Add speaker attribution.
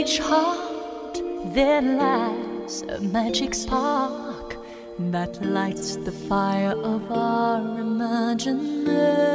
Speaker 1: each heart there lies a magic spark that lights the fire of our imagination.